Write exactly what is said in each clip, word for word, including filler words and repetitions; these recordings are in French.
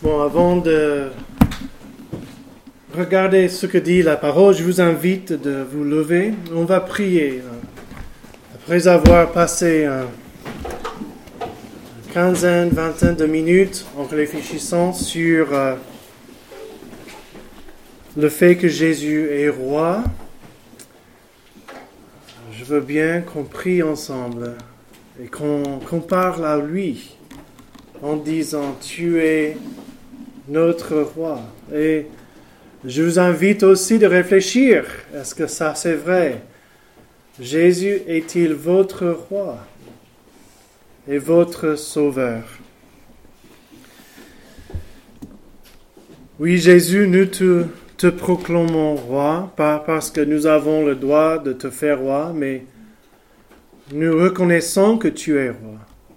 Bon, avant de regarder ce que dit la parole, je vous invite de vous lever. On va prier. Après avoir passé une quinzaine, vingtaine de minutes en réfléchissant sur euh, le fait que Jésus est roi, je veux bien qu'on prie ensemble et qu'on, qu'on parle à lui en disant « Tu es notre roi ». Et je vous invite aussi de réfléchir, est-ce que ça c'est vrai? Jésus est-il votre roi et votre sauveur? Oui, Jésus, nous te, te proclamons roi, pas parce que nous avons le droit de te faire roi, mais nous reconnaissons que tu es roi.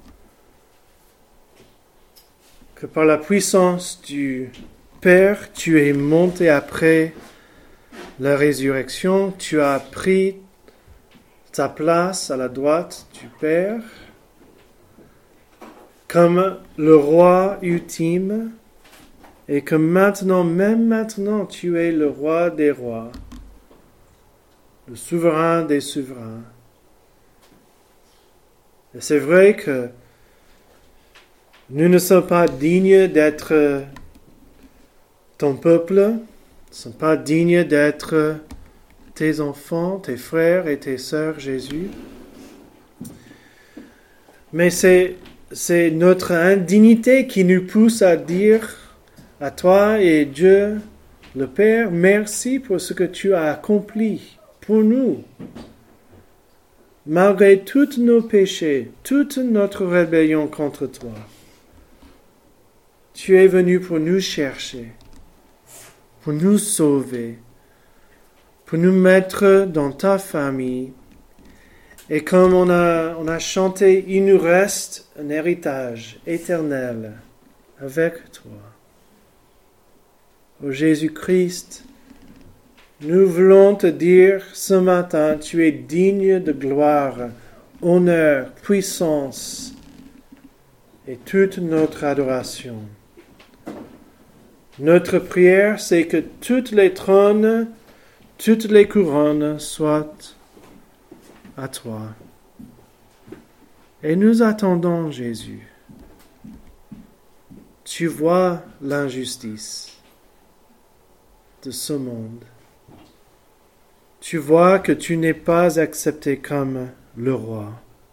Que par la puissance du Père, tu es monté après la résurrection, tu as pris ta place à la droite du Père comme le roi ultime et que maintenant, même maintenant, tu es le roi des rois, le souverain des souverains. Et c'est vrai que nous ne sommes pas dignes d'être ton peuple, nous ne sommes pas dignes d'être tes enfants, tes frères et tes sœurs, Jésus. Mais c'est, c'est notre indignité qui nous pousse à dire à toi et Dieu, le Père, merci pour ce que tu as accompli pour nous. Malgré tous nos péchés, toute notre rébellion contre toi, tu es venu pour nous chercher, pour nous sauver, pour nous mettre dans ta famille. Et comme on a, on a chanté, il nous reste un héritage éternel avec toi. Ô Jésus-Christ, nous voulons te dire ce matin, tu es digne de gloire, honneur, puissance et toute notre adoration. Notre prière, c'est que toutes les trônes, toutes les couronnes soient à toi. Et nous attendons, Jésus. Tu vois l'injustice de ce monde. Tu vois que tu n'es pas accepté comme le roi.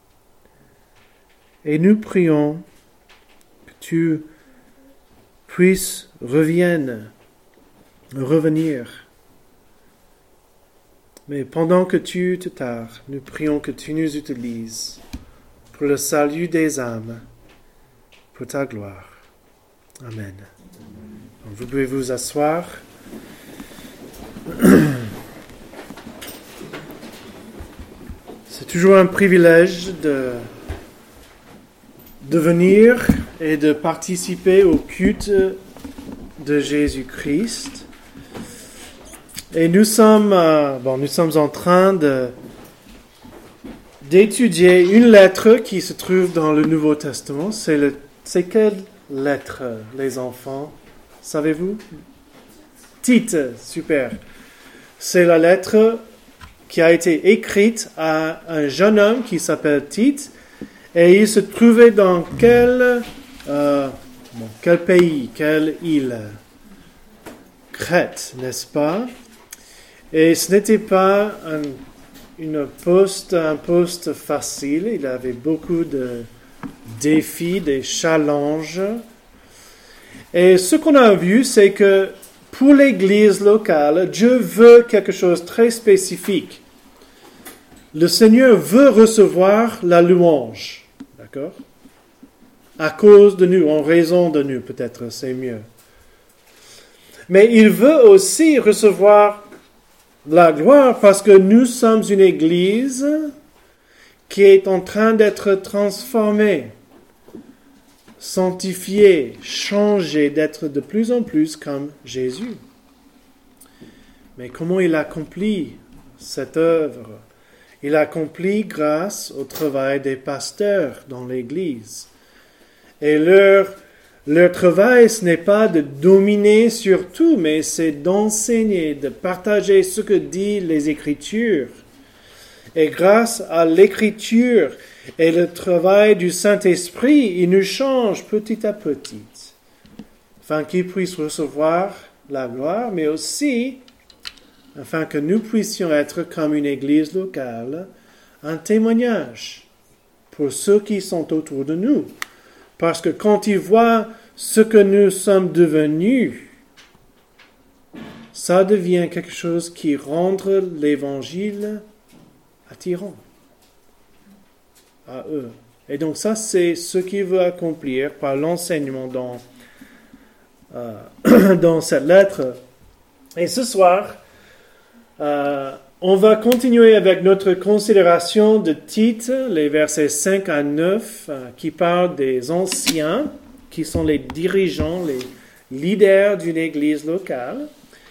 Et nous prions que tu puisses revienne, revenir. Mais pendant que tu te tardes, nous prions que tu nous utilises pour le salut des âmes, pour ta gloire. Amen. Donc, vous pouvez vous asseoir. C'est toujours un privilège de, de venir et de participer au culte de Jésus-Christ. Et nous sommes, euh, bon, nous sommes en train de, d'étudier une lettre qui se trouve dans le Nouveau Testament. C'est, le, c'est quelle lettre, les enfants? Savez-vous? Tite, super. C'est la lettre qui a été écrite à un jeune homme qui s'appelle Tite. Et il se trouvait dans quel, euh, bon, quel pays, quelle île? Crète, n'est-ce pas? Et ce n'était pas un, une poste, un poste facile. Il avait beaucoup de défis, des challenges. Et ce qu'on a vu, c'est que pour l'Église locale, Dieu veut quelque chose de très spécifique. Le Seigneur veut recevoir la louange. D'accord? À cause de nous, en raison de nous, peut-être, c'est mieux. Mais il veut aussi recevoir la gloire parce que nous sommes une Église qui est en train d'être transformée, sanctifiée, changée, d'être de plus en plus comme Jésus. Mais comment il accomplit cette œuvre? Il accomplit grâce au travail des pasteurs dans l'Église et leur Leur travail, ce n'est pas de dominer sur tout, mais c'est d'enseigner, de partager ce que disent les Écritures. Et grâce à l'Écriture et le travail du Saint-Esprit, il nous change petit à petit, afin qu'ils puissent recevoir la gloire, mais aussi afin que nous puissions être comme une église locale, un témoignage pour ceux qui sont autour de nous. Parce que quand ils voient ce que nous sommes devenus, ça devient quelque chose qui rend l'Évangile attirant à eux. Et donc ça, c'est ce qu'il veut accomplir par l'enseignement dans, euh, dans cette lettre. Et ce soir, euh, on va continuer avec notre considération de Tite, les versets cinq à neuf, euh, qui parlent des anciens, qui sont les dirigeants, les leaders d'une église locale.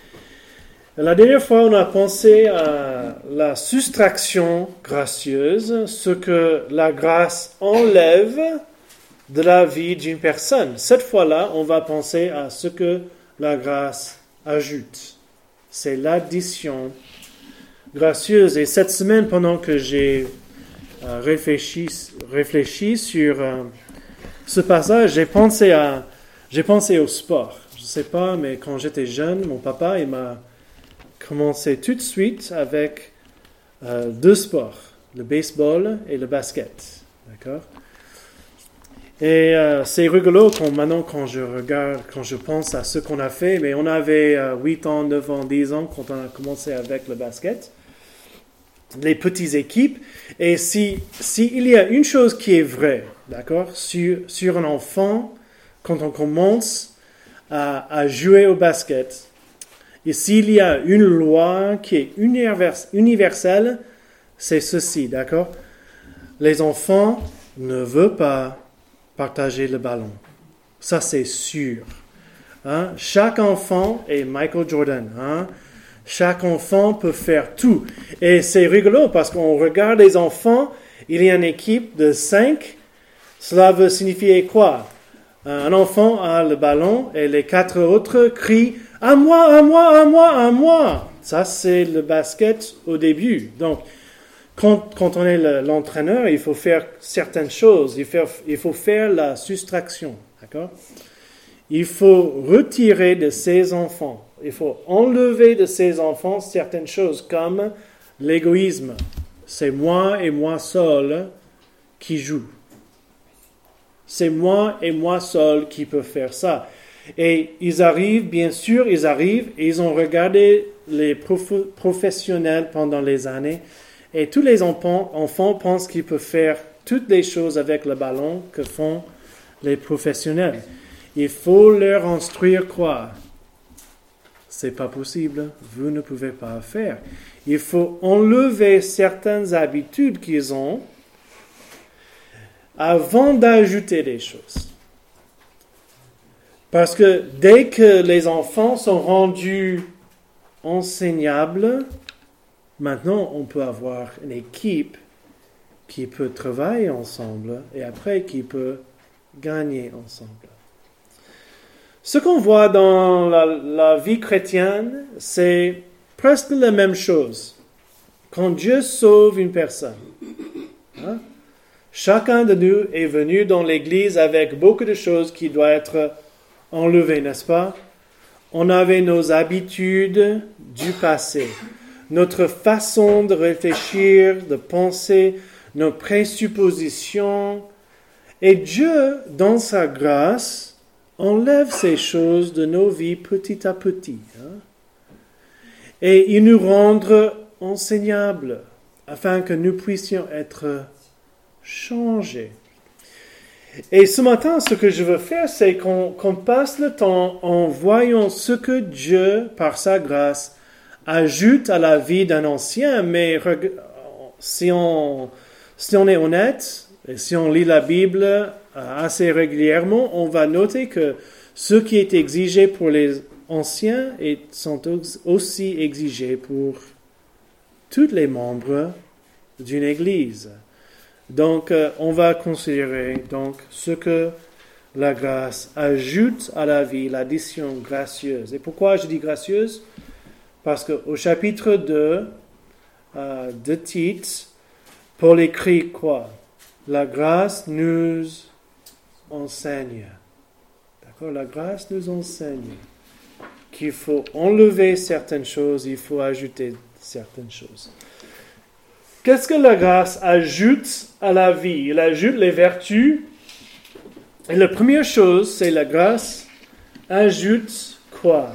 La dernière fois, on a pensé à la soustraction gracieuse, ce que la grâce enlève de la vie d'une personne. Cette fois-là, on va penser à ce que la grâce ajoute. C'est l'addition gracieuse. Et cette semaine, pendant que j'ai euh, réfléchi, réfléchi sur euh, ce passage, j'ai pensé à, j'ai pensé au sport. Je ne sais pas, mais quand j'étais jeune, mon papa, il m'a commencé tout de suite avec euh, deux sports, le baseball et le basket. D'accord? Et euh, c'est rigolo quand, maintenant quand je regarde, quand je pense à ce qu'on a fait, mais on avait euh, huit ans, neuf ans, dix ans quand on a commencé avec le basket, les petites équipes. Et si, si il y a une chose qui est vraie, d'accord, sur, sur un enfant, quand on commence à, à jouer au basket, et s'il y a une loi qui est univers, universelle, c'est ceci, d'accord? Les enfants ne veulent pas partager le ballon. Ça, c'est sûr. Hein? Chaque enfant est Michael Jordan. Hein? Chaque enfant peut faire tout. Et c'est rigolo parce qu'on regarde les enfants, il y a une équipe de cinq. Cela veut signifier quoi? Un enfant a le ballon et les quatre autres crient « À moi, à moi, à moi, à moi !» Ça, c'est le basket au début. Donc, quand, quand on est le, l'entraîneur, il faut faire certaines choses. Il faut, il faut faire la soustraction. D'accord? Il faut retirer de ses enfants. Il faut enlever de ses enfants certaines choses comme l'égoïsme. C'est moi et moi seul qui joue. C'est moi et moi seul qui peut faire ça. Et ils arrivent, bien sûr, ils arrivent, et ils ont regardé les prof- professionnels pendant les années, et tous les enfants, enfants pensent qu'ils peuvent faire toutes les choses avec le ballon que font les professionnels. Il faut leur instruire quoi? C'est pas possible, vous ne pouvez pas faire. Il faut enlever certaines habitudes qu'ils ont avant d'ajouter des choses. Parce que dès que les enfants sont rendus enseignables, maintenant on peut avoir une équipe qui peut travailler ensemble et après qui peut gagner ensemble. Ce qu'on voit dans la, la vie chrétienne, c'est presque la même chose. Quand Dieu sauve une personne, hein, chacun de nous est venu dans l'Église avec beaucoup de choses qui doivent être enlevées, n'est-ce pas? On avait nos habitudes du passé, notre façon de réfléchir, de penser, nos présuppositions. Et Dieu, dans sa grâce, enlève ces choses de nos vies petit à petit. Hein? Et il nous rend enseignables afin que nous puissions être changés. Et ce matin, ce que je veux faire, c'est qu'on, qu'on passe le temps en voyant ce que Dieu, par sa grâce, ajoute à la vie d'un ancien. Mais si on, si on est honnête, et si on lit la Bible assez régulièrement, on va noter que ce qui est exigé pour les anciens est, sont aussi exigés pour tous les membres d'une Église. Donc, euh, on va considérer donc ce que la grâce ajoute à la vie l'addition gracieuse. Et pourquoi je dis gracieuse? Parce qu'au chapitre deux euh, de Tite, Paul écrit quoi? La grâce nous enseigne. D'accord? La grâce nous enseigne qu'il faut enlever certaines choses, il faut ajouter certaines choses. Qu'est-ce que la grâce ajoute à la vie? Elle ajoute les vertus. Et la première chose, c'est la grâce ajoute quoi?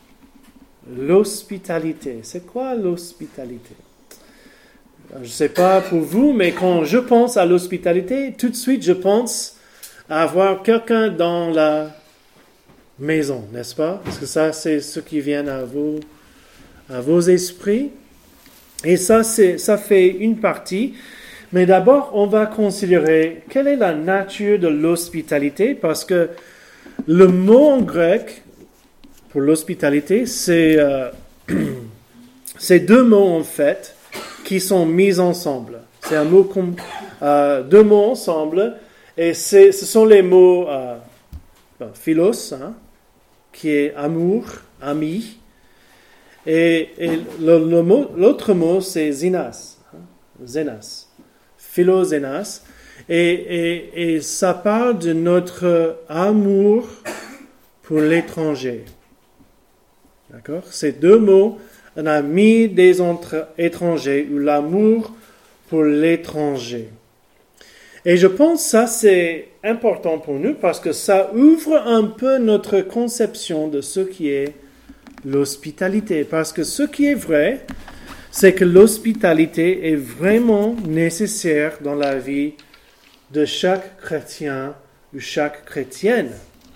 L'hospitalité. C'est quoi l'hospitalité? Je ne sais pas pour vous, mais quand je pense à l'hospitalité, tout de suite je pense à avoir quelqu'un dans la maison, n'est-ce pas? Parce que ça, c'est ce qui vient à vos, à vos esprits. Et ça, c'est, ça fait une partie. Mais d'abord, on va considérer quelle est la nature de l'hospitalité, parce que le mot en grec pour l'hospitalité, c'est, euh, c'est deux mots en fait qui sont mis ensemble. C'est un mot com- euh, deux mots ensemble, et c'est, ce sont les mots euh, philos, hein, qui est amour, ami, et, et le, le mot, l'autre mot c'est zinas, hein, zenas. Philozénas, et, et, et ça parle de notre amour pour l'étranger. D'accord? Ces deux mots, un ami des entre, étrangers, ou l'amour pour l'étranger. Et je pense que ça c'est important pour nous parce que ça ouvre un peu notre conception de ce qui est l'hospitalité. Parce que ce qui est vrai, c'est que l'hospitalité est vraiment nécessaire dans la vie de chaque chrétien ou chaque chrétienne.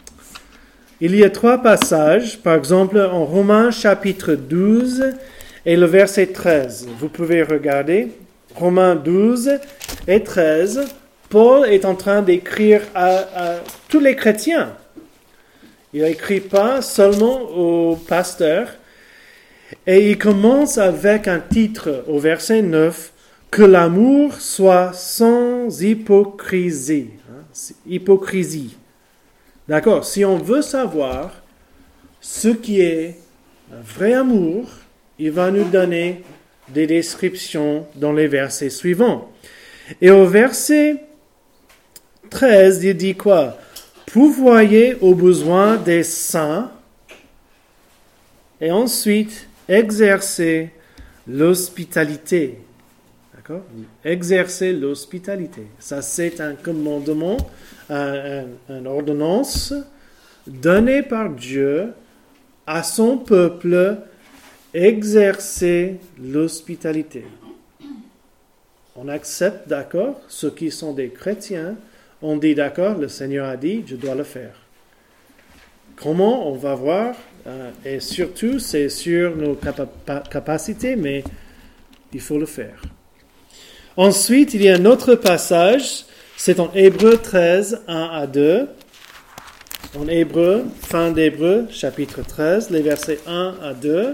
Il y a trois passages, par exemple en Romains chapitre douze et le verset treize. Vous pouvez regarder Romains douze et treize. Paul est en train d'écrire à, à tous les chrétiens. Il n'écrit pas seulement aux pasteurs. Et il commence avec un titre au verset neuf, « Que l'amour soit sans hypocrisie. Hein, » hypocrisie. D'accord? Si on veut savoir ce qui est un vrai amour, il va nous donner des descriptions dans les versets suivants. Et au verset treize, il dit quoi? « Pourvoyez aux besoins des saints. » Et ensuite, exercer l'hospitalité. D'accord? Exercer l'hospitalité. Ça, c'est un commandement, un, un, une ordonnance donnée par Dieu à son peuple, exercer l'hospitalité. On accepte, d'accord, ceux qui sont des chrétiens, on dit, d'accord, le Seigneur a dit, je dois le faire. Comment? On va voir. Euh, et surtout, c'est sur nos capa- capacités, mais il faut le faire. Ensuite, il y a un autre passage, c'est en Hébreux treize, un à deux. En Hébreux, fin d'Hébreux, chapitre treize, les versets un à deux.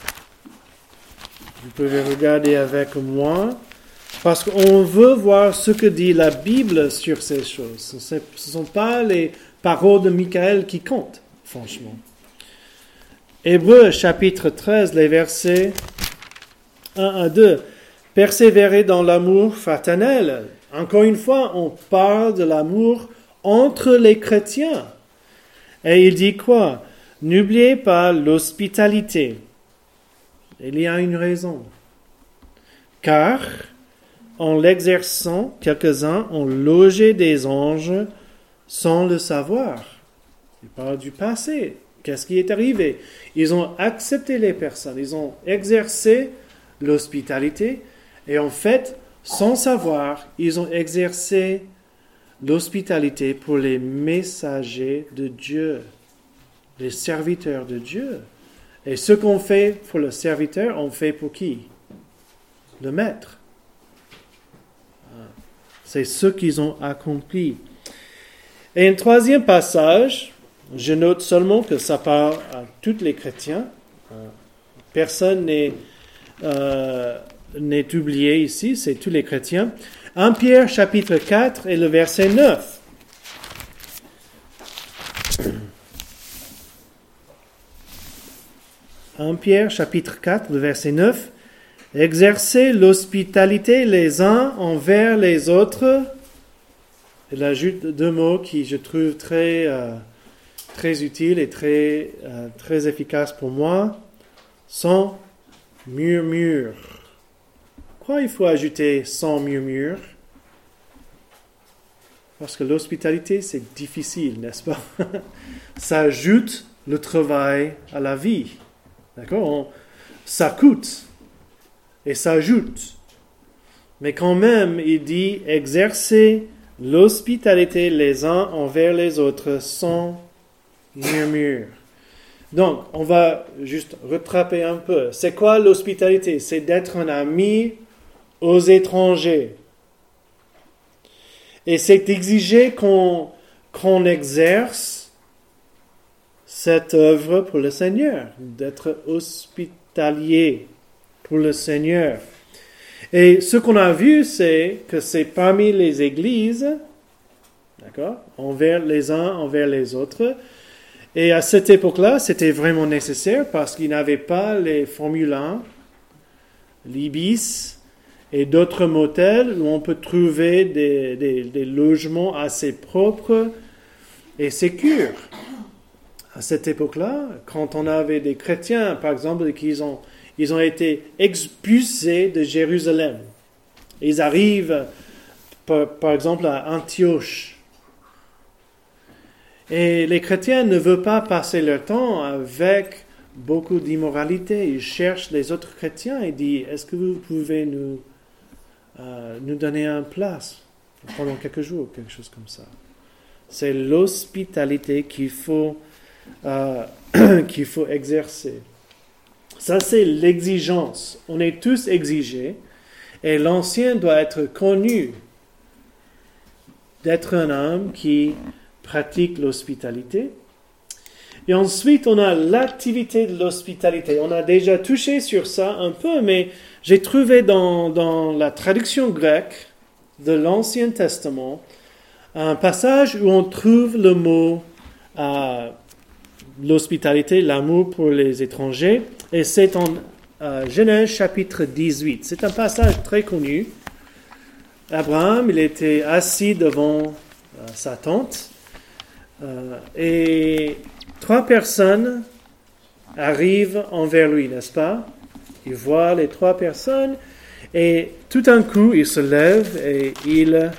Vous pouvez regarder avec moi, parce qu'on veut voir ce que dit la Bible sur ces choses. Ce ne sont pas les paroles de Michael qui comptent, franchement. Hébreux chapitre treize, les versets un à deux. Persévérer dans l'amour fraternel. Encore une fois, on parle de l'amour entre les chrétiens. Et il dit quoi? N'oubliez pas l'hospitalité. Il y a une raison. Car, en l'exerçant, quelques-uns ont logé des anges sans le savoir. Il parle du passé. Qu'est-ce qui est arrivé? Ils ont accepté les personnes, ils ont exercé l'hospitalité et en fait, sans savoir, ils ont exercé l'hospitalité pour les messagers de Dieu, les serviteurs de Dieu. Et ce qu'on fait pour le serviteur, on fait pour qui? Le maître. C'est ce qu'ils ont accompli. Et un troisième passage, je note seulement que ça parle à tous les chrétiens. Personne n'est, euh, n'est oublié ici, c'est tous les chrétiens. premier Pierre chapitre quatre et le verset neuf. premier Pierre, chapitre quatre, le verset neuf. « Exercez l'hospitalité les uns envers les autres. » Il ajoute deux mots qui je trouve très, euh, très utiles et très, euh, très efficaces pour moi. « Sans murmure. » Pourquoi il faut ajouter « sans murmure » ? Parce que l'hospitalité, c'est difficile, n'est-ce pas? Ça ajoute le travail à la vie. D'accord? On, ça coûte et ça ajoute. Mais quand même, il dit exercer l'hospitalité les uns envers les autres sans murmure. Donc, on va juste rattraper un peu. C'est quoi l'hospitalité? C'est d'être un ami aux étrangers. Et c'est exigé qu'on, qu'on exerce cette œuvre pour le Seigneur, d'être hospitalier pour le Seigneur. Et ce qu'on a vu, c'est que c'est parmi les églises, d'accord, envers les uns, envers les autres. Et à cette époque-là, c'était vraiment nécessaire parce qu'ils n'avaient pas les Formule un, l'Ibis, et d'autres motels où on peut trouver des, des, des logements assez propres et sécures. À cette époque-là, quand on avait des chrétiens, par exemple, qui ont, ils ont été expulsés de Jérusalem. Ils arrivent, par, par exemple, à Antioche. Et les chrétiens ne veulent pas passer leur temps avec beaucoup d'immoralité. Ils cherchent les autres chrétiens et disent, est-ce que vous pouvez nous... Euh, nous donner une place pendant quelques jours, quelque chose comme ça. C'est l'hospitalité qu'il faut, euh, qu'il faut exercer. Ça, c'est l'exigence. On est tous exigés et l'ancien doit être connu d'être un homme qui pratique l'hospitalité. Et ensuite, on a l'activité de l'hospitalité. On a déjà touché sur ça un peu, mais j'ai trouvé dans, dans la traduction grecque de l'Ancien Testament un passage où on trouve le mot euh, l'hospitalité, l'amour pour les étrangers, et c'est en euh, Genèse chapitre dix-huit. C'est un passage très connu. Abraham, il était assis devant euh, sa tente, euh, et trois personnes arrivent envers lui, n'est-ce pas? Il voit les trois personnes et tout d'un coup, il se lève et il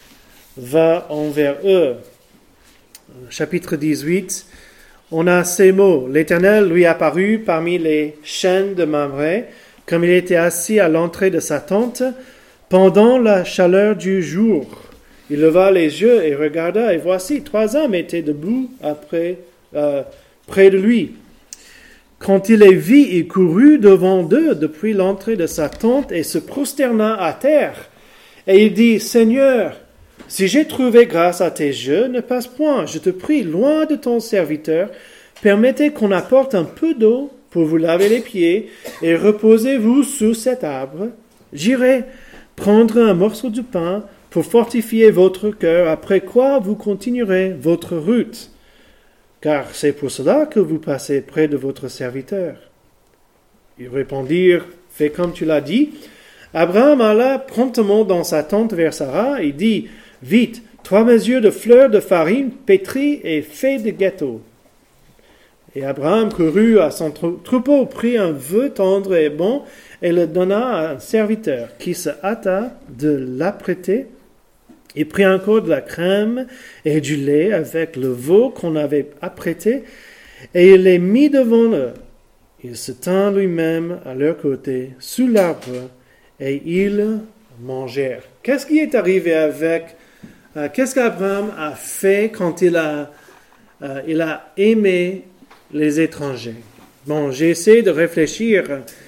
va envers eux. Chapitre dix-huit, on a ces mots. L'Éternel lui apparut parmi les chênes de Mamré, comme il était assis à l'entrée de sa tente, pendant la chaleur du jour. Il leva les yeux et regarda, et voici, trois hommes étaient debout après, euh, près de lui. Quand il les vit, il courut devant eux depuis l'entrée de sa tente et se prosterna à terre. Et il dit, « Seigneur, si j'ai trouvé grâce à tes yeux, ne passe point, je te prie, loin de ton serviteur, permettez qu'on apporte un peu d'eau pour vous laver les pieds et reposez-vous sous cet arbre. J'irai prendre un morceau de pain pour fortifier votre cœur, après quoi vous continuerez votre route. Car c'est pour cela que vous passez près de votre serviteur. » Ils répondirent, « Fais comme tu l'as dit. » Abraham alla promptement dans sa tente vers Sarah et dit, « Vite, trois mesures de fleurs de farine pétrie et fait des gâteaux. » Et Abraham courut à son troupeau, prit un vœu tendre et bon et le donna à un serviteur qui se hâta de l'apprêter. Il prit encore de la crème et du lait avec le veau qu'on avait apprêté et il les mit devant eux. Il se tint lui-même à leur côté sous l'arbre et ils mangèrent. Qu'est-ce qui est arrivé avec, euh, qu'est-ce qu'Abraham a fait quand il a, euh, il a aimé les étrangers? Bon, j'ai essayé de réfléchir.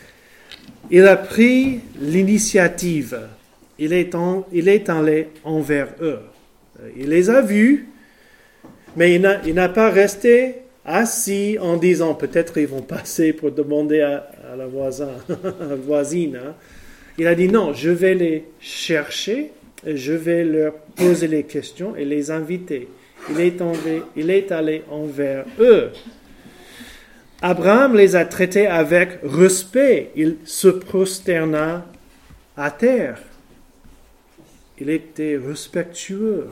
Il a pris l'initiative. Il est, en, il est allé envers eux. Il les a vus, mais il n'a, il n'a pas resté assis en disant peut-être ils vont passer pour demander à, à la voisin, à la voisine. Hein. Il a dit non, je vais les chercher, et je vais leur poser les questions et les inviter. Il est, enlevé, il est allé envers eux. Abraham les a traités avec respect. Il se prosterna à terre. Il était respectueux.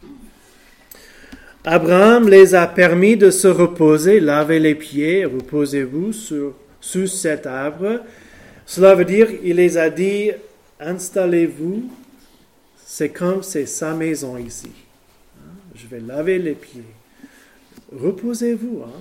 Abraham les a permis de se reposer, laver les pieds, reposez-vous sur, sous cet arbre. Cela veut dire, il les a dit, installez-vous, c'est comme c'est sa maison ici. Je vais laver les pieds. Reposez-vous. Hein?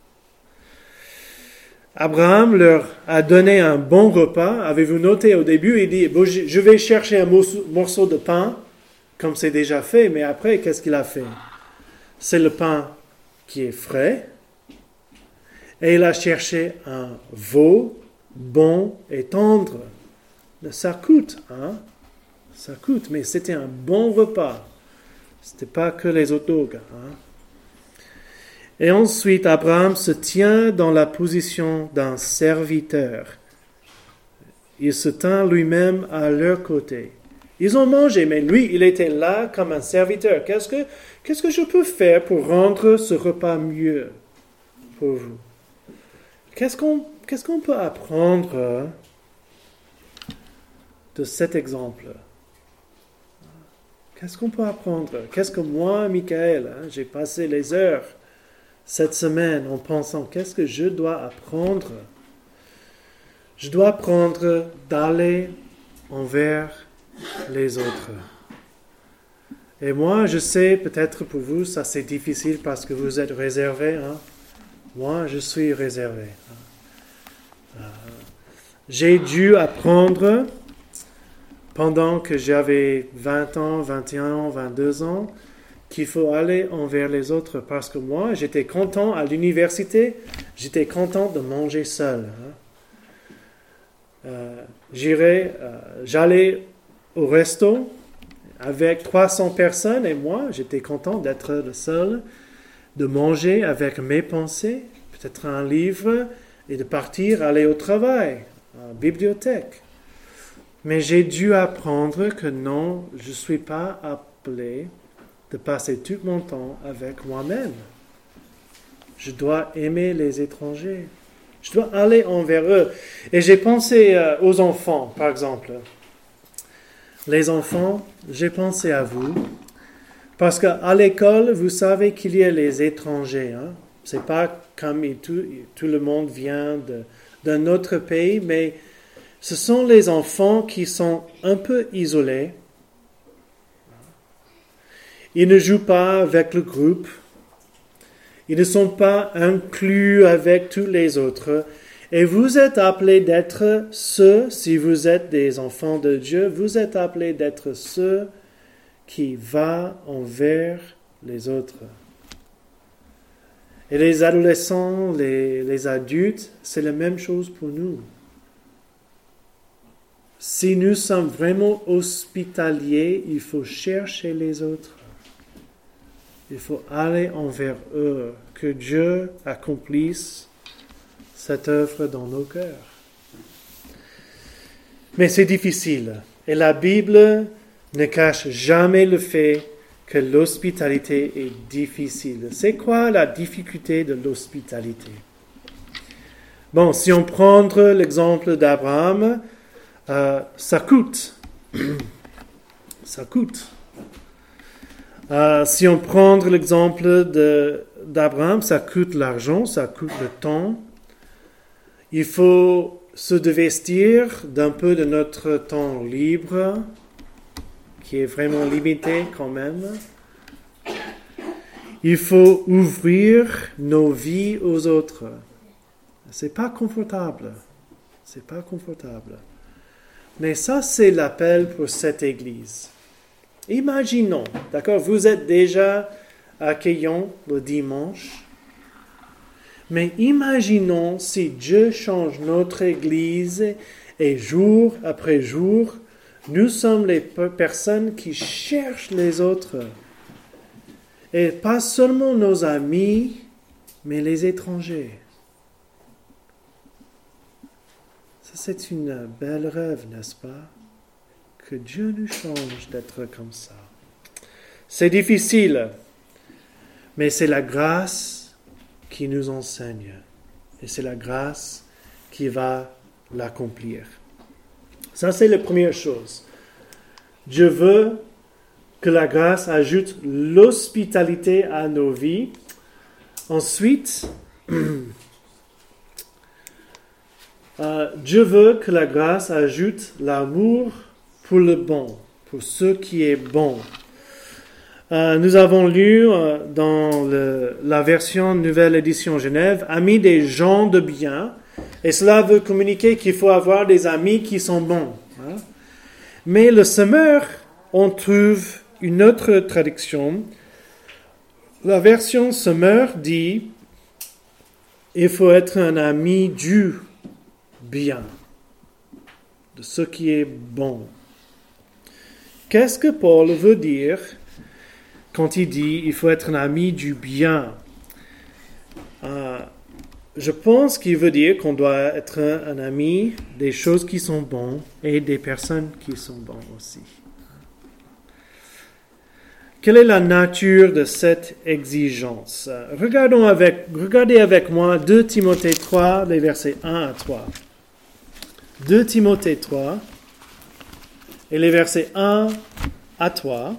Abraham leur a donné un bon repas. Avez-vous noté au début, il dit, bon, je vais chercher un morceau de pain, comme c'est déjà fait, mais après, qu'est-ce qu'il a fait? C'est le pain qui est frais. Et il a cherché un veau bon et tendre. Ça coûte, hein? Ça coûte, mais c'était un bon repas. C'était pas que les hot dogs, hein? Et ensuite, Abraham se tient dans la position d'un serviteur. Il se tint lui-même à leur côté. Ils ont mangé, mais lui, il était là comme un serviteur. Qu'est-ce que, qu'est-ce que je peux faire pour rendre ce repas mieux pour vous? Qu'est-ce qu'on, qu'est-ce qu'on peut apprendre de cet exemple? Qu'est-ce qu'on peut apprendre? Qu'est-ce que moi, Michael, hein, j'ai passé les heures cette semaine en pensant, qu'est-ce que je dois apprendre? Je dois apprendre d'aller envers les autres. Et moi, je sais, peut-être pour vous, ça c'est difficile parce que vous êtes réservé. Hein? Moi, je suis réservé. Euh, j'ai dû apprendre, pendant que j'avais vingt ans, vingt et un ans, vingt-deux ans, qu'il faut aller envers les autres. Parce que moi, j'étais content à l'université, j'étais content de manger seul. Hein? Euh, j'irais, euh, j'allais au resto avec trois cents personnes et moi, j'étais content d'être le seul, de manger avec mes pensées, peut-être un livre et de partir aller au travail, à la bibliothèque. Mais j'ai dû apprendre que non, je ne suis pas appelé de passer tout mon temps avec moi-même. Je dois aimer les étrangers. Je dois aller envers eux. Et j'ai pensé euh, aux enfants, par exemple. Les enfants, j'ai pensé à vous. Parce qu'à l'école, vous savez qu'il y a les étrangers. Hein? Ce n'est pas comme tout, tout le monde vient de, d'un autre pays, mais ce sont les enfants qui sont un peu isolés. Ils ne jouent pas avec le groupe. Ils ne sont pas inclus avec tous les autres. Et vous êtes appelés d'être ceux, si vous êtes des enfants de Dieu, vous êtes appelés d'être ceux qui vont envers les autres. Et les adolescents, les, les adultes, c'est la même chose pour nous. Si nous sommes vraiment hospitaliers, il faut chercher les autres. Il faut aller envers eux, que Dieu accomplisse cette œuvre dans nos cœurs. Mais c'est difficile. Et la Bible ne cache jamais le fait que l'hospitalité est difficile. C'est quoi la difficulté de l'hospitalité? Bon, si on prend l'exemple d'Abraham, euh, ça coûte. ça coûte. Euh, si on prend l'exemple de, d'Abraham, ça coûte l'argent, ça coûte le temps. Il faut se dévestir d'un peu de notre temps libre, qui est vraiment limité quand même. Il faut ouvrir nos vies aux autres. C'est pas confortable. C'est pas confortable. Mais ça, c'est l'appel pour cette Église. Imaginons, d'accord, vous êtes déjà accueillants le dimanche, mais imaginons si Dieu change notre Église et jour après jour, nous sommes les personnes qui cherchent les autres. Et pas seulement nos amis, mais les étrangers. Ça, c'est une belle rêve, n'est-ce pas? Que Dieu nous change d'être comme ça. C'est difficile, mais c'est la grâce qui nous enseigne. Et c'est la grâce qui va l'accomplir. Ça, c'est la première chose. Dieu veut que la grâce ajoute l'hospitalité à nos vies. Ensuite, euh, Dieu veut que la grâce ajoute l'amour pour le bon, pour ce qui est bon. Euh, nous avons lu euh, dans le, la version Nouvelle Édition Genève, « Amis des gens de bien », et cela veut communiquer qu'il faut avoir des amis qui sont bons. Hein? Mais le Semeur, on trouve une autre traduction. La version Semeur dit « Il faut être un ami du bien, de ce qui est bon ». Qu'est-ce que Paul veut dire quand il dit « il faut être un ami du bien » euh, Je pense qu'il veut dire qu'on doit être un, un ami des choses qui sont bonnes et des personnes qui sont bonnes aussi. Quelle est la nature de cette exigence? Regardons avec, regardez avec moi deux Timothée trois, les versets un à trois. deux Timothée trois et les versets un à trois.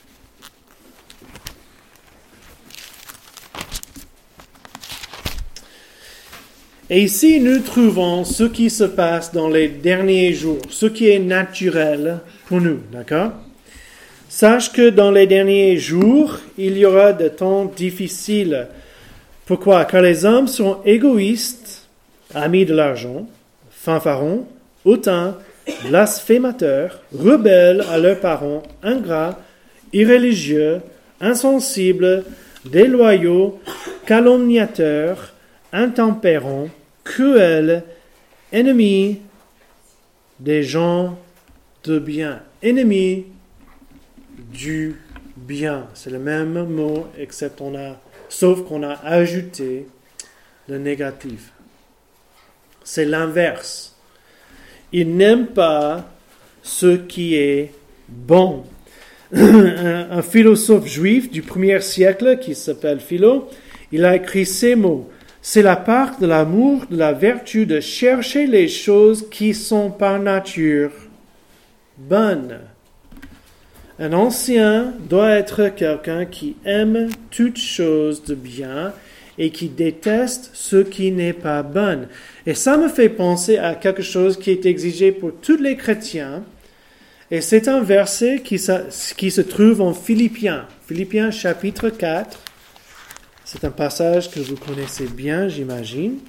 Et ici, nous trouvons ce qui se passe dans les derniers jours, ce qui est naturel pour nous, d'accord? Sache que dans les derniers jours, il y aura des temps difficiles. Pourquoi? Car les hommes sont égoïstes, amis de l'argent, fanfarons, hautains, blasphémateurs, rebelles à leurs parents, ingrats, irréligieux, insensibles, déloyaux, calomniateurs, intempérants, cruels, ennemis des gens de bien. Ennemis du bien. C'est le même mot, except on a, sauf qu'on a ajouté le négatif. C'est l'inverse. Ils n'aiment pas ce qui est bon. un, un philosophe juif du premier siècle, qui s'appelle Philo, il a écrit ces mots. C'est la part de l'amour, de la vertu, de chercher les choses qui sont par nature bonnes. Un ancien doit être quelqu'un qui aime toutes choses de bien et qui déteste ce qui n'est pas bon. Et ça me fait penser à quelque chose qui est exigé pour tous les chrétiens. Et c'est un verset qui, qui se trouve en Philippiens. Philippiens chapitre quatre. C'est un passage que vous connaissez bien, j'imagine.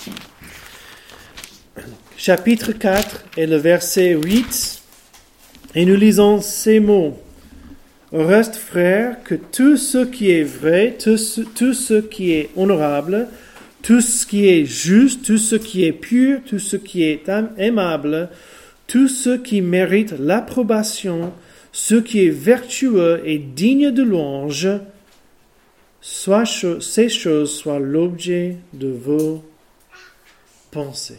Chapitre quatre et le verset huit. Et nous lisons ces mots. Au reste, frères, que tout ce qui est vrai, tout ce, tout ce qui est honorable, tout ce qui est juste, tout ce qui est pur, tout ce qui est aimable, tout ce qui mérite l'approbation, ce qui est vertueux et digne de louange, soit cho- ces choses soient l'objet de vos pensées.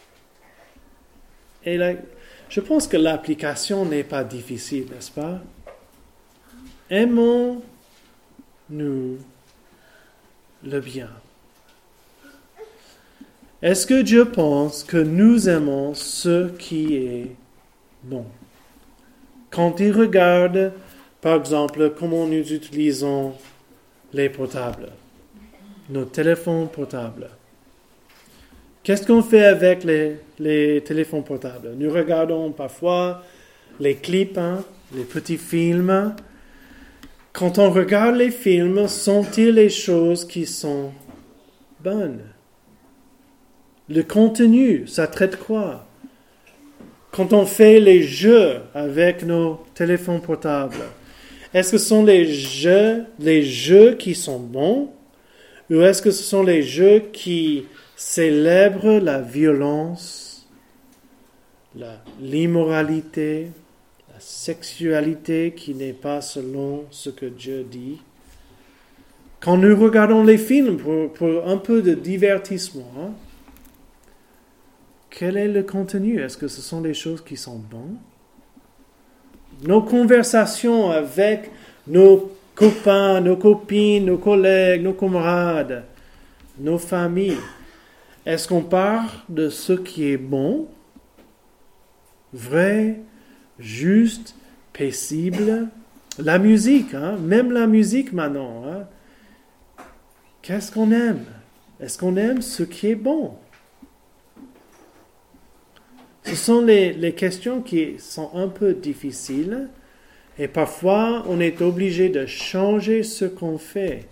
Et là, je pense que l'application n'est pas difficile, n'est-ce pas? Aimons-nous le bien. Est-ce que Dieu pense que nous aimons ce qui est bon? Quand il regarde, par exemple, comment nous utilisons les portables, nos téléphones portables. Qu'est-ce qu'on fait avec les, les téléphones portables? Nous regardons parfois les clips, hein, les petits films. Quand on regarde les films, sont-ils les choses qui sont bonnes? Le contenu, ça traite quoi? Quand on fait les jeux avec nos téléphones portables, est-ce que ce sont les jeux, les jeux qui sont bons? Ou est-ce que ce sont les jeux qui célèbrent la violence, la, l'immoralité, la sexualité qui n'est pas selon ce que Dieu dit? Quand nous regardons les films pour, pour un peu de divertissement, hein, quel est le contenu? Est-ce que ce sont les choses qui sont bonnes? Nos conversations avec nos copains, nos copines, nos collègues, nos camarades, nos familles, est-ce qu'on parle de ce qui est bon, vrai, juste, paisible? La musique, hein? Même la musique maintenant. Hein? Qu'est-ce qu'on aime? Est-ce qu'on aime ce qui est bon? Ce sont les, les questions qui sont un peu difficiles et parfois on est obligé de changer ce qu'on fait.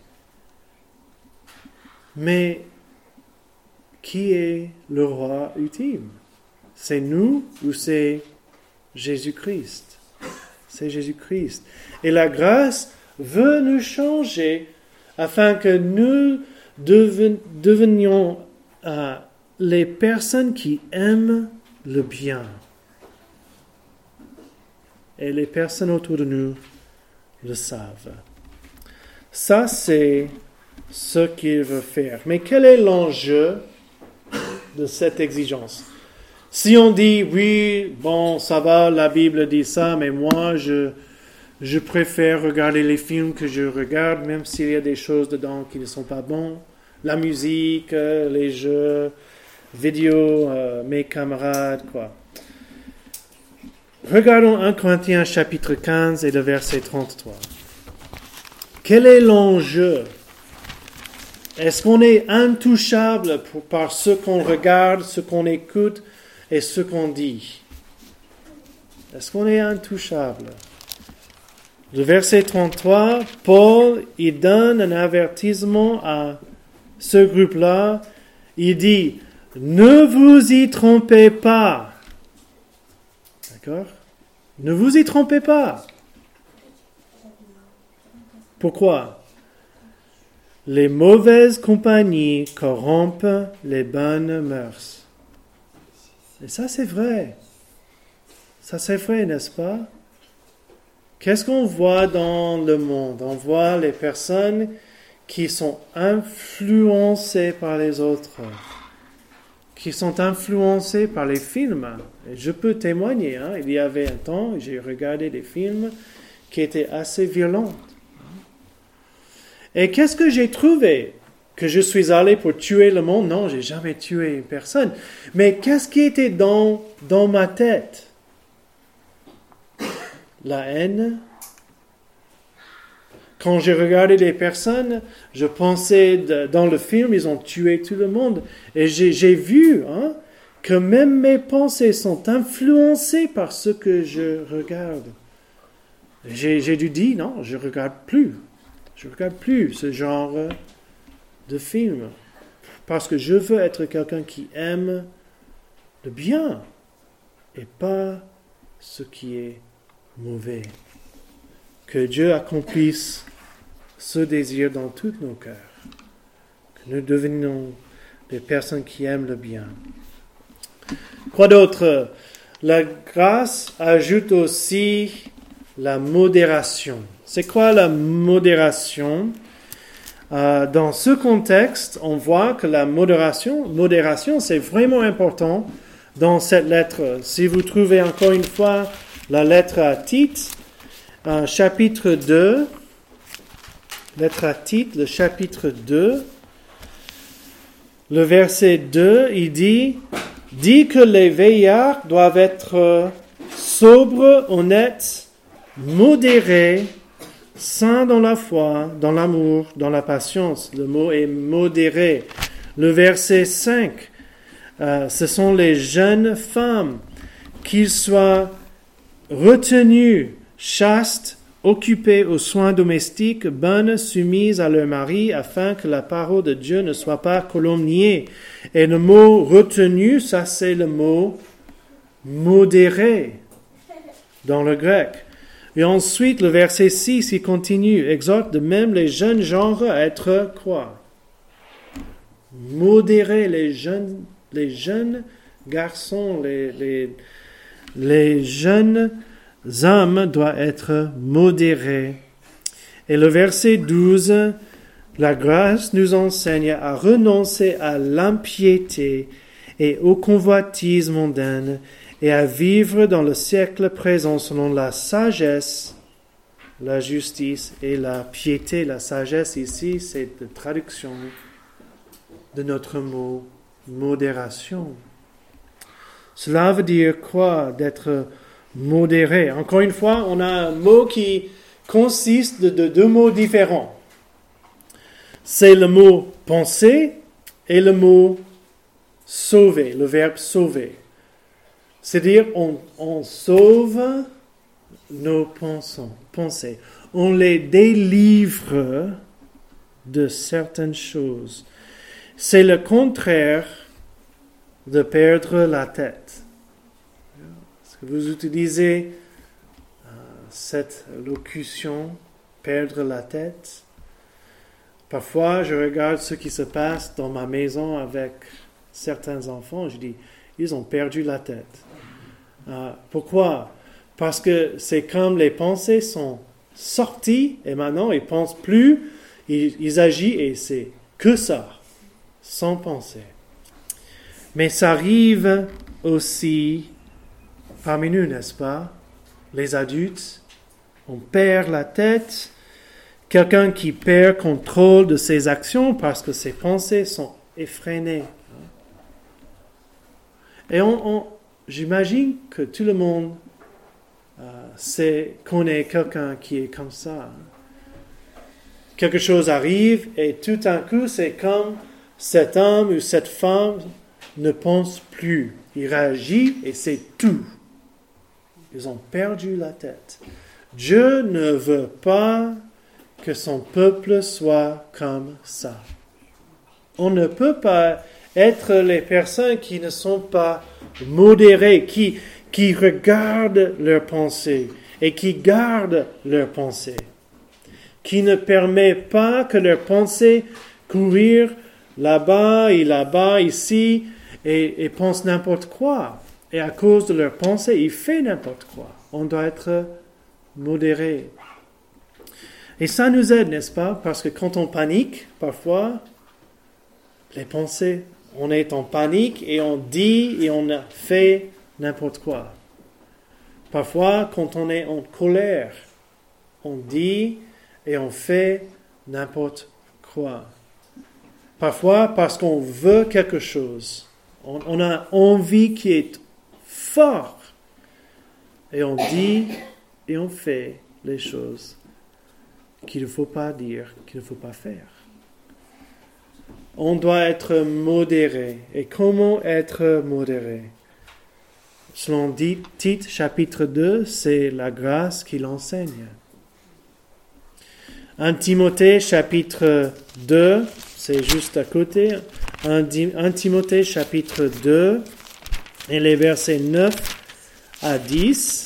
Mais qui est le roi ultime? C'est nous ou c'est Jésus-Christ? C'est Jésus-Christ. Et la grâce veut nous changer afin que nous deven, devenions euh, les personnes qui aiment le bien. Et les personnes autour de nous le savent. Ça, c'est ce qu'il veut faire. Mais quel est l'enjeu de cette exigence? Si on dit, oui, bon, ça va, la Bible dit ça, mais moi, je, je préfère regarder les films que je regarde, même s'il y a des choses dedans qui ne sont pas bonnes. La musique, les jeux vidéo, euh, mes camarades, quoi. Regardons un Corinthiens chapitre quinze et le verset trente-trois. Quel est l'enjeu? Est-ce qu'on est intouchable pour, par ce qu'on regarde, ce qu'on écoute et ce qu'on dit? Est-ce qu'on est intouchable? Le verset trente-trois, Paul, il donne un avertissement à ce groupe-là. Il dit, ne vous y trompez pas. D'accord? Ne vous y trompez pas. Pourquoi? Les mauvaises compagnies corrompent les bonnes mœurs. Et ça, c'est vrai. Ça, c'est vrai, n'est-ce pas? Qu'est-ce qu'on voit dans le monde? On voit les personnes qui sont influencées par les autres, qui sont influencées par les films. Et je peux témoigner, hein, il y avait un temps, j'ai regardé des films qui étaient assez violents. Et qu'est-ce que j'ai trouvé? Que je suis allé pour tuer le monde? Non, j'ai jamais tué une personne. Mais qu'est-ce qui était dans, dans ma tête? La haine. Quand j'ai regardé les personnes, je pensais, de, dans le film, ils ont tué tout le monde. Et j'ai, j'ai vu hein, que même mes pensées sont influencées par ce que je regarde. J'ai, j'ai dû dire, non, je ne regarde plus. Je ne regarde plus ce genre de film. Parce que je veux être quelqu'un qui aime le bien et pas ce qui est mauvais. Que Dieu accomplisse ce désir dans tous nos cœurs. Que nous devenions des personnes qui aiment le bien. Quoi d'autre? La grâce ajoute aussi la modération. C'est quoi la modération? Euh, dans ce contexte, on voit que la modération, modération, c'est vraiment important dans cette lettre. Si vous trouvez encore une fois la lettre à Tite, euh, chapitre deux, lettre à Tite, le chapitre deux, le verset deux, il dit, dit que les veillards doivent être sobres, honnêtes, modérés, saints dans la foi, dans l'amour, dans la patience. Le mot est modéré. Le verset cinq, euh, ce sont les jeunes femmes, qu'ils soient retenues, chastes, occupées aux soins domestiques, bonnes, soumises à leur mari, afin que la parole de Dieu ne soit pas calomniée. Et le mot retenu, ça c'est le mot modéré dans le grec. Et ensuite, le verset six, il continue, exhorte de même les jeunes genres à être quoi? Modérés, les jeunes, les jeunes garçons, les, les, les jeunes hommes doivent être modérés. Et le verset douze, la grâce nous enseigne à renoncer à l'impiété et aux convoitises mondaines et à vivre dans le siècle présent selon la sagesse, la justice et la piété. La sagesse ici, c'est la traduction de notre mot modération. Cela veut dire quoi, d'être modéré? Encore une fois, on a un mot qui consiste de, de deux mots différents. C'est le mot penser et le mot sauver, le verbe sauver. C'est-à-dire, on, on sauve nos pensées. On les délivre de certaines choses. C'est le contraire de perdre la tête. Est-ce que vous utilisez euh, cette locution, perdre la tête? Parfois, je regarde ce qui se passe dans ma maison avec certains enfants. Je dis, ils ont perdu la tête. Euh, pourquoi? Parce que c'est comme les pensées sont sorties et maintenant ils ne pensent plus, ils, ils agissent et c'est que ça, sans penser. Mais ça arrive aussi parmi nous, n'est-ce pas? Les adultes, on perd la tête. Quelqu'un qui perd contrôle de ses actions parce que ses pensées sont effrénées. Et on, on, j'imagine que tout le monde euh, sait, connaît quelqu'un qui est comme ça. Quelque chose arrive et tout d'un coup, c'est comme cet homme ou cette femme ne pense plus. Il réagit et c'est tout. Ils ont perdu la tête. Dieu ne veut pas que son peuple soit comme ça. On ne peut pas être les personnes qui ne sont pas modérées, qui, qui regardent leurs pensées et qui gardent leurs pensées, qui ne permet pas que leurs pensées courir là-bas et là-bas, ici, et, et pensent n'importe quoi. Et à cause de leurs pensées, ils font n'importe quoi. On doit être modéré. Et ça nous aide, n'est-ce pas? Parce que quand on panique, parfois, les pensées, on est en panique et on dit et on fait n'importe quoi. Parfois, quand on est en colère, on dit et on fait n'importe quoi. Parfois, parce qu'on veut quelque chose, on, on a envie qui est fort et on dit et on fait les choses qu'il ne faut pas dire, qu'il ne faut pas faire. On doit être modéré. Et comment être modéré? Selon Tite, chapitre deux, c'est la grâce qui l'enseigne. un Timothée, chapitre deux, c'est juste à côté. un Timothée, chapitre deux, et les versets neuf à dix.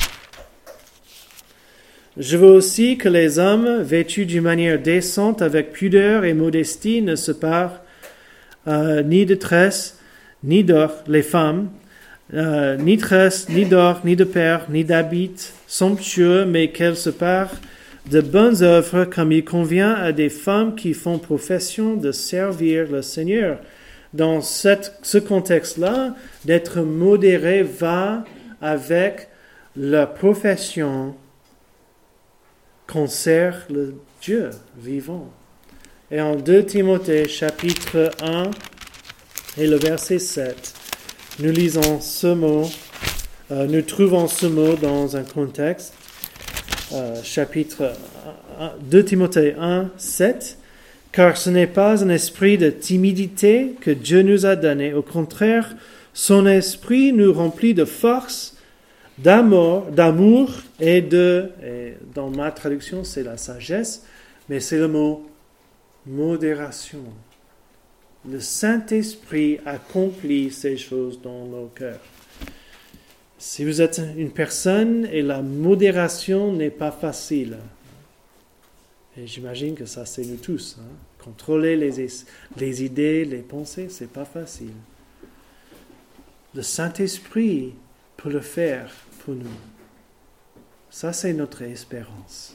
Je veux aussi que les hommes, vêtus d'une manière décente, avec pudeur et modestie, ne se parent euh, ni de tresse, ni d'or, les femmes, euh, ni tresse, ni d'or, ni de perles, ni d'habits somptueux, mais qu'elles se parent de bonnes œuvres comme il convient à des femmes qui font profession de servir le Seigneur. Dans cette, ce contexte-là, d'être modéré va avec la profession qu'on sert le Dieu vivant. Et en deux Timothée, chapitre un, et le verset sept, nous lisons ce mot, euh, nous trouvons ce mot dans un contexte, euh, chapitre un, deux Timothée un, sept, car ce n'est pas un esprit de timidité que Dieu nous a donné, au contraire, son esprit nous remplit de force, d'amour, d'amour et de, et dans ma traduction c'est la sagesse, mais c'est le mot modération. Le Saint-Esprit accomplit ces choses dans nos cœurs. Si vous êtes une personne et la modération n'est pas facile, et j'imagine que ça c'est nous tous, hein, contrôler les, les idées, les pensées, c'est pas facile. Le Saint-Esprit peut le faire pour nous. Ça, c'est notre espérance.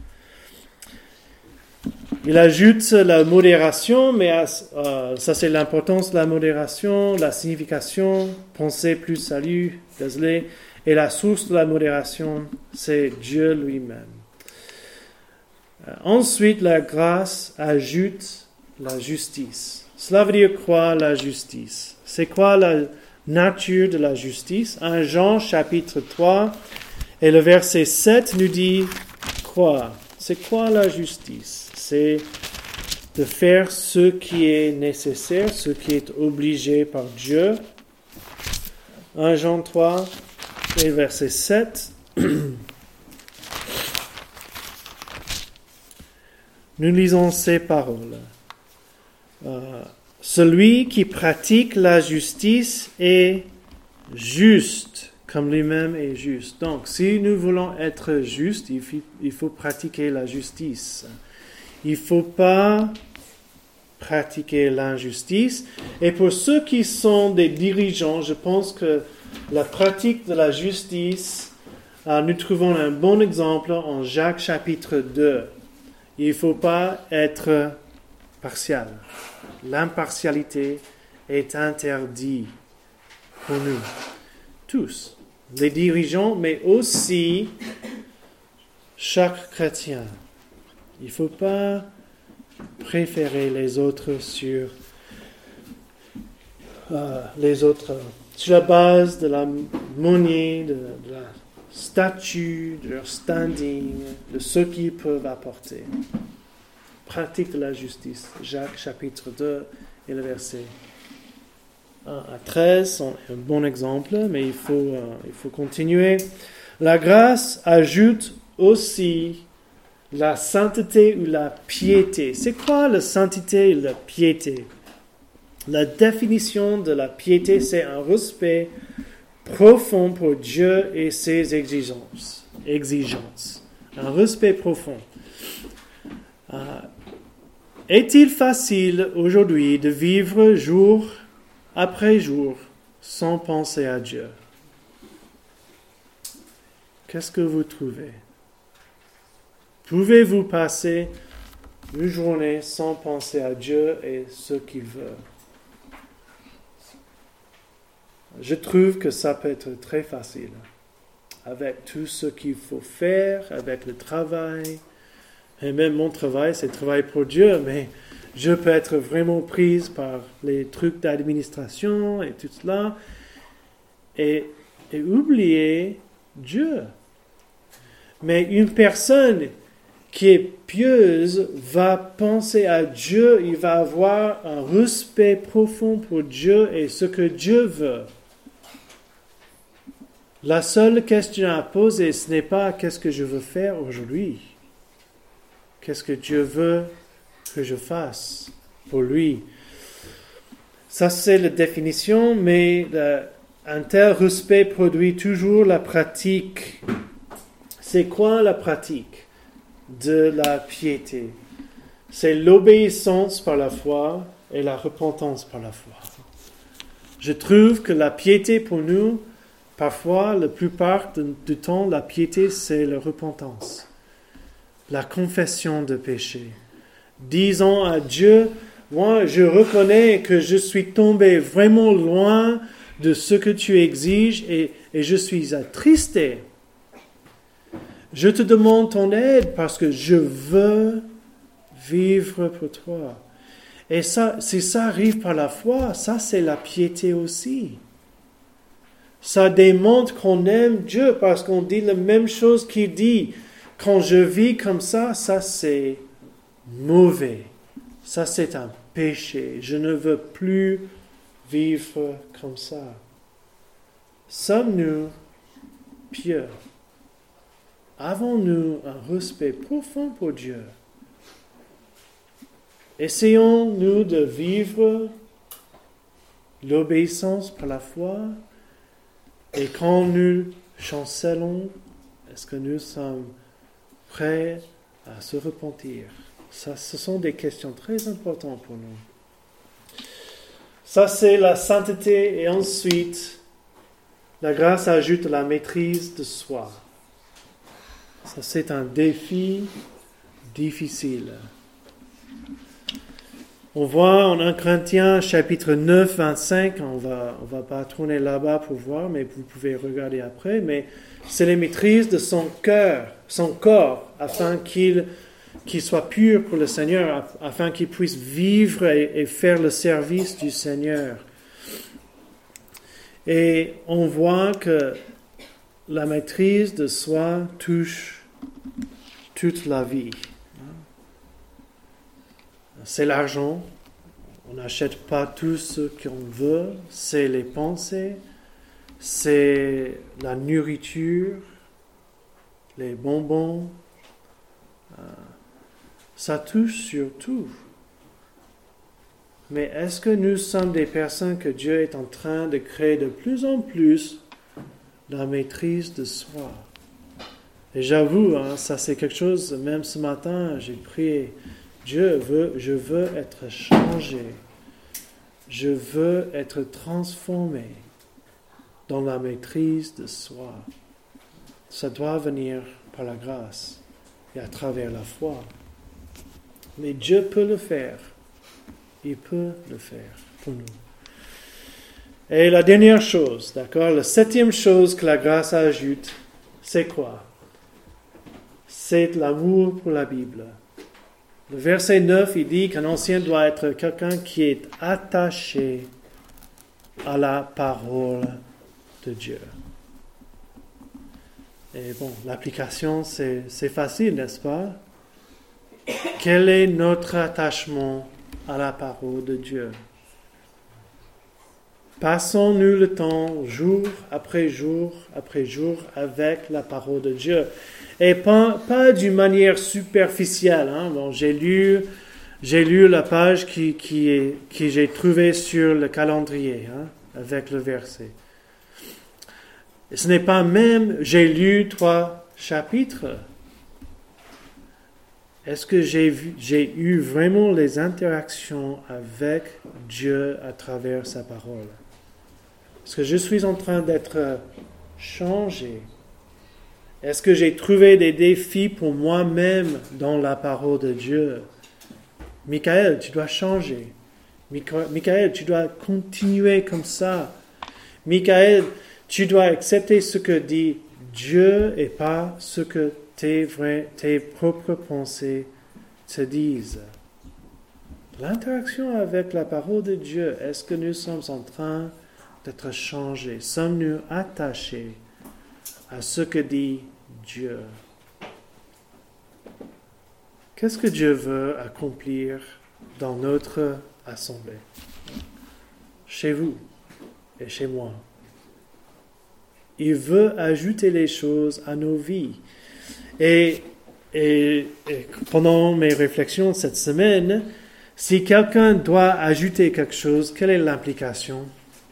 Il ajoute la modération, mais euh, ça, c'est l'importance de la modération, la signification, penser plus salut, désolé, et la source de la modération, c'est Dieu lui-même. Euh, ensuite, la grâce ajoute la justice. Cela veut dire quoi la justice? C'est quoi la nature de la justice? un Jean chapitre trois et le verset sept nous dit quoi? C'est quoi la justice? C'est de faire ce qui est nécessaire, ce qui est obligé par Dieu. un Jean trois et verset sept. Nous lisons ces paroles. Euh, Celui qui pratique la justice est juste, comme lui-même est juste. Donc, si nous voulons être justes, il faut, il faut pratiquer la justice. Il ne faut pas pratiquer l'injustice. Et pour ceux qui sont des dirigeants, je pense que la pratique de la justice, euh, nous trouvons un bon exemple en Jacques chapitre deux. Il ne faut pas être partial. L'impartialité est interdite pour nous, tous, les dirigeants, mais aussi chaque chrétien. Il ne faut pas préférer les autres sur euh, les autres, sur la base de la monnaie, de, de la statut, de leur standing, de ce qu'ils peuvent apporter. Pratique de la justice. Jacques chapitre deux et le verset un à treize sont un bon exemple, mais il faut, euh, il faut continuer. La grâce ajoute aussi la sainteté ou la piété. C'est quoi la sainteté et la piété? La définition de la piété, c'est un respect profond pour Dieu et ses exigences. exigences. Un respect profond. Euh, est-il facile aujourd'hui de vivre jour après jour sans penser à Dieu? Qu'est-ce que vous trouvez? Pouvez-vous passer une journée sans penser à Dieu et ce qu'il veut? Je trouve que ça peut être très facile. Avec tout ce qu'il faut faire, avec le travail. Et même mon travail, c'est travail pour Dieu, mais je peux être vraiment prise par les trucs d'administration et tout cela. Et, et oublier Dieu. Mais une personne qui est pieuse va penser à Dieu, il va avoir un respect profond pour Dieu et ce que Dieu veut. La seule question à poser, ce n'est pas qu'est-ce que je veux faire aujourd'hui. Qu'est-ce que Dieu veut que je fasse pour lui. Ça, c'est la définition, mais le, un tel respect produit toujours la pratique. C'est quoi la pratique de la piété? C'est l'obéissance par la foi et la repentance par la foi. Je trouve que la piété pour nous, parfois, la plupart du temps, la piété, c'est la repentance, la confession de péché. Disons à Dieu, moi, je reconnais que je suis tombé vraiment loin de ce que tu exiges et, et je suis attristé. Je te demande ton aide parce que je veux vivre pour toi. Et ça, si ça arrive par la foi, ça c'est la piété aussi. Ça démontre qu'on aime Dieu parce qu'on dit la même chose qu'il dit. Quand je vis comme ça, ça c'est mauvais. Ça c'est un péché. Je ne veux plus vivre comme ça. Sommes-nous pieux? Avons-nous un respect profond pour Dieu? Essayons-nous de vivre l'obéissance par la foi? Et quand nous chancelons, est-ce que nous sommes prêts à se repentir? Ça, ce sont des questions très importantes pour nous. Ça, c'est la sainteté. Et ensuite, la grâce ajoute la maîtrise de soi. Ça, c'est un défi difficile. On voit en un Corinthiens chapitre neuf, vingt-cinq, on va, on va pas tourner là-bas pour voir, mais vous pouvez regarder après, mais c'est la maîtrise de son cœur, son corps, afin qu'il qu'il soit pur pour le Seigneur, afin qu'il puisse vivre et, et faire le service du Seigneur. Et on voit que la maîtrise de soi touche toute la vie. C'est l'argent. On n'achète pas tout ce qu'on veut. C'est les pensées. C'est la nourriture, les bonbons. Ça touche sur tout. Mais est-ce que nous sommes des personnes que Dieu est en train de créer de plus en plus la maîtrise de soi? Et j'avoue, hein, ça c'est quelque chose, même ce matin, j'ai prié, Dieu veut, je veux être changé. Je veux être transformé dans la maîtrise de soi. Ça doit venir par la grâce et à travers la foi. Mais Dieu peut le faire. Il peut le faire pour nous. Et la dernière chose, d'accord, la septième chose que la grâce ajoute, c'est quoi? C'est l'amour pour la Bible. Le verset neuf, il dit qu'un ancien doit être quelqu'un qui est attaché à la parole de Dieu. Et bon, l'application, c'est, c'est facile, n'est-ce pas? Quel est notre attachement à la parole de Dieu? Passons-nous le temps, jour après jour après jour, avec la parole de Dieu? Et pas, pas d'une manière superficielle. Hein? Bon, j'ai lu, j'ai lu la page qui, qui est, que j'ai trouvée sur le calendrier, hein, avec le verset. Et ce n'est pas même, j'ai lu trois chapitres. Est-ce que j'ai, vu, j'ai eu vraiment les interactions avec Dieu à travers sa parole? Est-ce que je suis en train d'être changé? Est-ce que j'ai trouvé des défis pour moi-même dans la parole de Dieu? Michael, tu dois changer. Michael, tu dois continuer comme ça. Michael, tu dois accepter ce que dit Dieu et pas ce que tes, vrais, tes propres pensées te disent. L'interaction avec la parole de Dieu, est-ce que nous sommes en train d'être changés? Sommes-nous attachés à ce que dit Dieu? Qu'est-ce que Dieu veut accomplir dans notre assemblée? Chez vous et chez moi. Il veut ajouter les choses à nos vies. Et, et, et pendant mes réflexions cette semaine, si quelqu'un doit ajouter quelque chose, quelle est l'implication?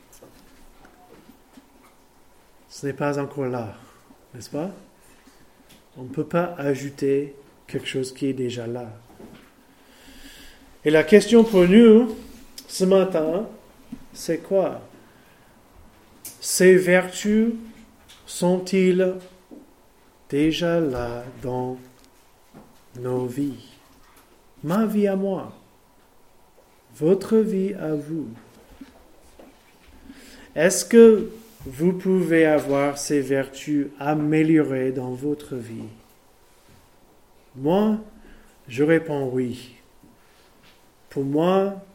Ce n'est pas encore là, n'est-ce pas? On ne peut pas ajouter quelque chose qui est déjà là. Et la question pour nous, ce matin, c'est quoi? Ces vertus sont-ils déjà là dans nos vies? Ma vie à moi, votre vie à vous. Est-ce que vous pouvez avoir ces vertus améliorées dans votre vie? Moi, je réponds oui. Pour moi,